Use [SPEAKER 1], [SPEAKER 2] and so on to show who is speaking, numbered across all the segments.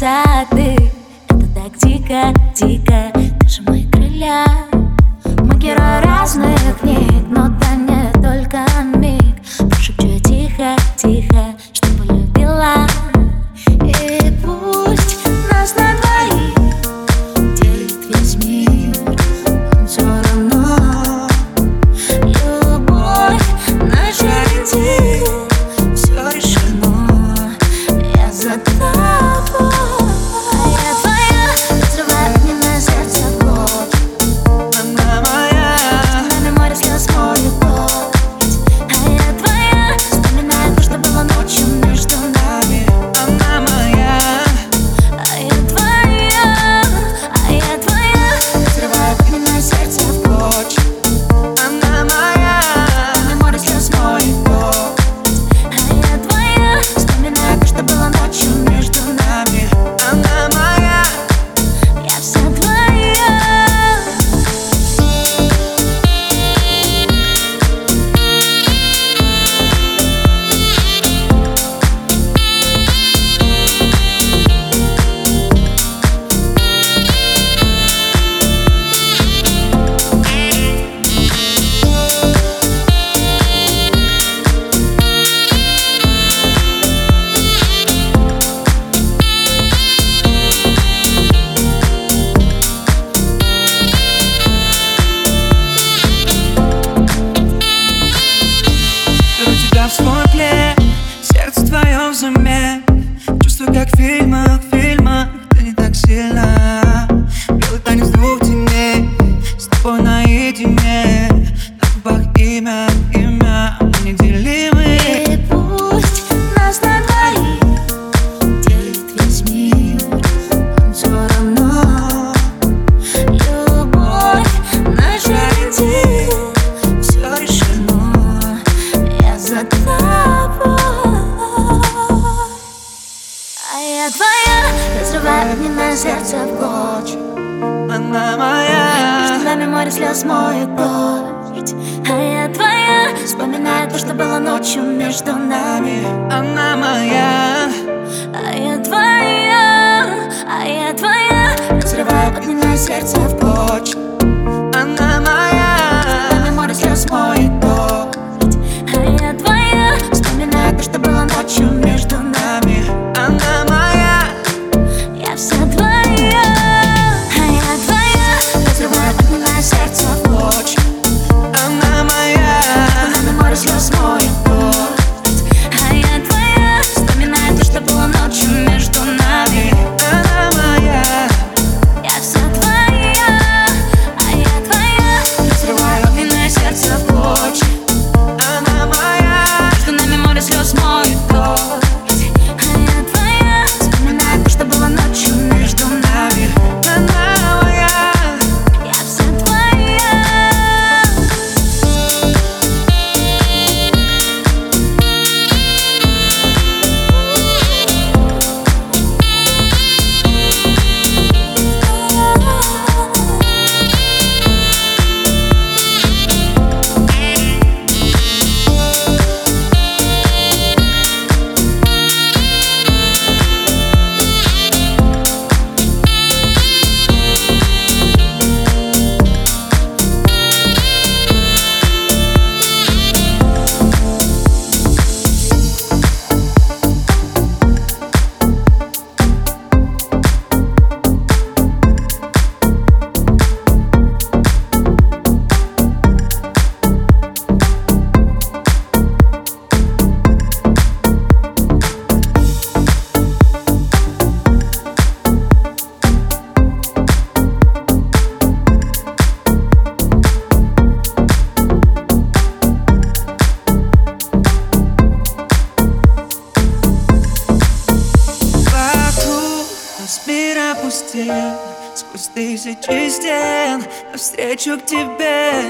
[SPEAKER 1] красоты. Это так дико, дико, ты же мои крылья. Мы герои разных книг, но дай мне только миг. Прошепчу я тихо, тихо, что полюбила. И пусть нас на двоих делит весь мир, все равно любовь наша летит. Все решено, я за тобой. А я твоя, разрывает мне на сердце боль.
[SPEAKER 2] Она моя,
[SPEAKER 1] между нами море слез, море дождь. А я твоя, вспоминаю то, что было ночью между нами.
[SPEAKER 2] она моя,
[SPEAKER 1] А я твоя, разрывает мне на сердце в клочья.
[SPEAKER 2] она моя,
[SPEAKER 1] Между нами море слез, море дождь. А я твоя, вспоминаю то, что было ночью между нами.
[SPEAKER 2] она моя.
[SPEAKER 1] Я вся твоя.
[SPEAKER 2] Беру тебя в свой плен, сердце твое в зуме. Чувствую, как в фильмах, ты не так сильно. Белый танец двух теней, с тобой наедине. На губах имя, мы неделимы.
[SPEAKER 1] И пусть нас на двоих делит весь мир, все равно любовь наша летит. Все решено, я за тобой. А я твоя, разрывает мне на сердце в клочья.
[SPEAKER 2] Она моя,
[SPEAKER 1] Между нами море слез, моет дождь. А я твоя, вспоминаю то, что было ночью между нами.
[SPEAKER 2] она моя,
[SPEAKER 1] А я твоя, разрывает мне на сердце в клочья.
[SPEAKER 2] она моя,
[SPEAKER 1] Между нами море слез, моет дождь. А я твоя, вспоминаю то, что было ночью между нами.
[SPEAKER 2] она моя,
[SPEAKER 1] Я вся твоя. А я твоя, разрывает мне на сердце в клочья.
[SPEAKER 2] она моя,
[SPEAKER 1] Между нами море слез, моет дождь. А я твоя, вспоминаю то, что было ночью между нами.
[SPEAKER 2] она моя.
[SPEAKER 1] Я вся твоя. А я твоя, разрывает мне на сердце в клочья.
[SPEAKER 2] Она моя,
[SPEAKER 1] Между нами море слез, моет дождь. А я твоя, вспоминаю то, что было ночью между нами.
[SPEAKER 2] она моя,
[SPEAKER 1] Я вся твоя.
[SPEAKER 2] вокруг нас мир опустел. Сквозь тысячи стен навстречу к тебе.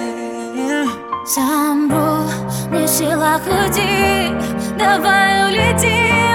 [SPEAKER 1] Замру, не в силах уйти. Давай улетим.